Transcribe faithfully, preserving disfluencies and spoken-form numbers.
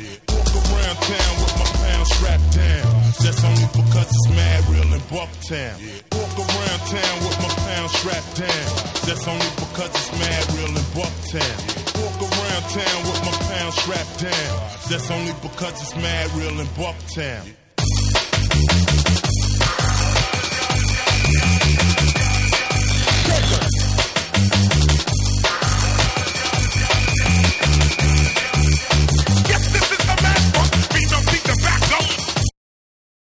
Walk around town with my pound strapped down. That's only because it's mad real in Bucktown. Walk around town with my pound strapped down. That's only because it's mad real in Bucktown. Walk around town with my pound strapped down. That's only because it's mad real in Bucktown.